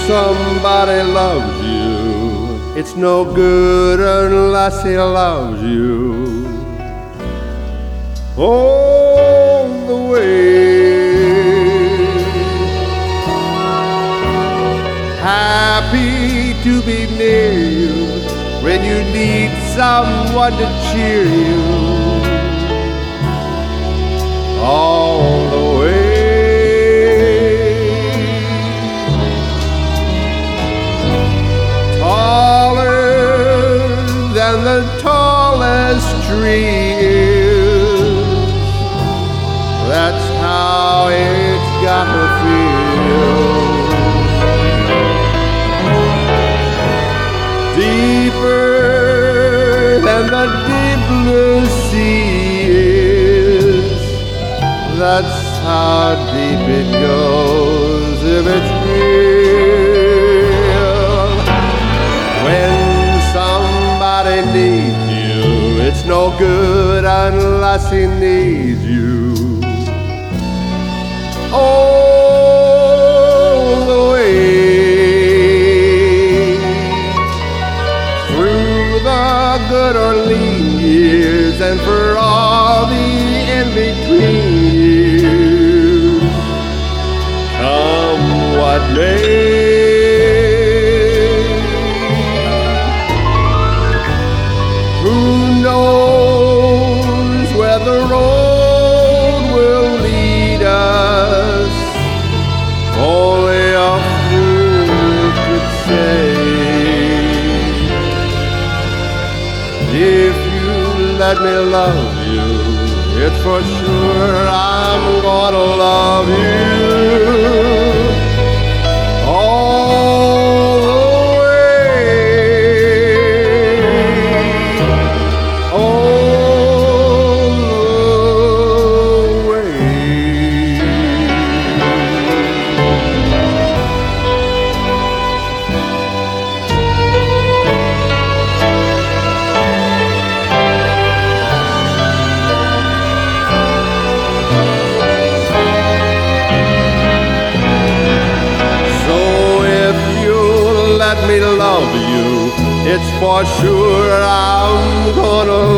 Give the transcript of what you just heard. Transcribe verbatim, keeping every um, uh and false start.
somebody loves you, it's no good unless he loves you all the way. Happy to be near you when you need someone to cheer you all the way. Than the tallest tree is, that's how it's got to feel. Deeper than the deep blue sea is, that's how deep it goes if it's real. When somebody needs you, it's no good unless he needs you all the way. Through the good or lean years and for all the in-between years, come what may. Who knows where the road will lead us? Only a fool could say. If you let me love you, it's for sure I'm gonna love you all the way. All the way. So if you let me love you, it's for sure I'm gonna